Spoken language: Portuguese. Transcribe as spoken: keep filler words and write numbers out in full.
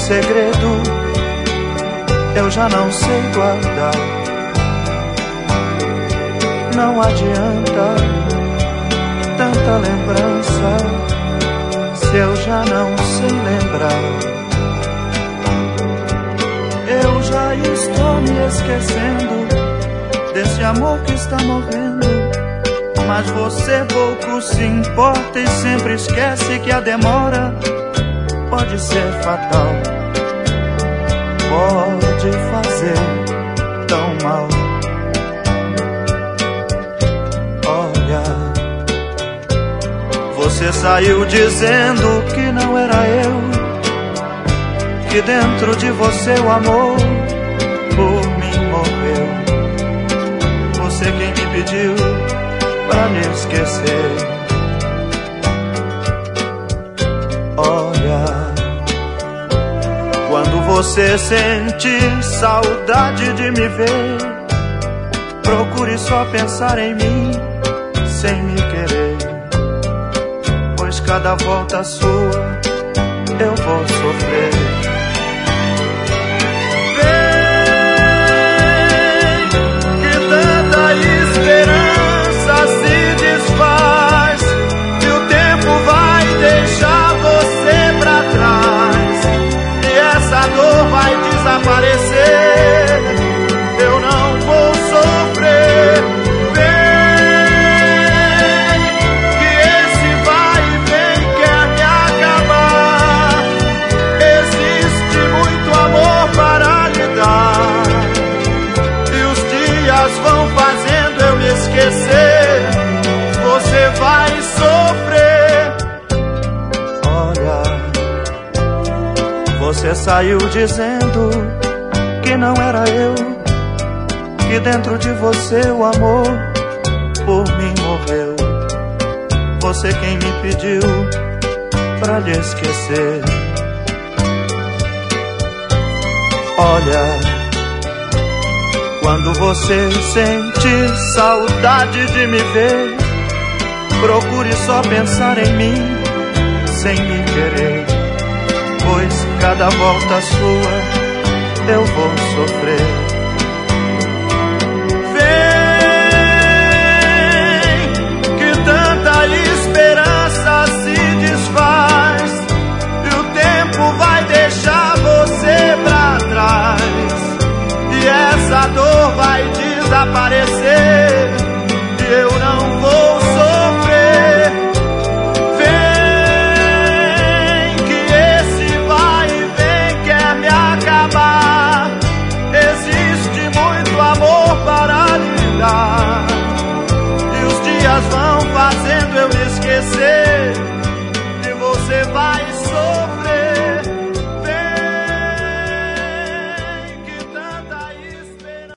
segredo eu já não sei guardar. Não adianta tanta lembrança se eu já não sei lembrar. Eu já estou me esquecendo desse amor que está morrendo, mas você pouco se importa e sempre esquece que a demora pode ser fatal, pode fazer tão mal. Olha, você saiu dizendo que não era eu, que dentro de você o amor por mim morreu. Você quem me pediu pra me esquecer. Olha, quando você sentir saudade de me ver, procure só pensar em mim sem me querer, pois cada volta sua eu vou sofrer. Esperança se desfaz e o tempo vai deixar você pra trás, e essa dor vai desaparecer. Eu não vou sofrer. Vem, que esse vai e vem quer me acabar. Existe muito amor para lhe dar, e os dias vão fazendo eu me esquecer. Você vai sofrer. Olha, você saiu dizendo que não era eu, que dentro de você o amor por mim morreu. Você quem me pediu pra lhe esquecer. Olha, quando você sentir saudade de me ver, procure só pensar em mim sem me querer, pois cada volta sua eu vou sofrer. Vem, que tanta esperança se desfaz e o tempo vai deixar você pra trás, e essa dor vai desaparecer, e eu não vou sofrer. Vem, que esse vai e vem quer me acabar. Existe muito amor para lhe dar, e os dias vão fazendo eu me esquecer, e você vai sofrer.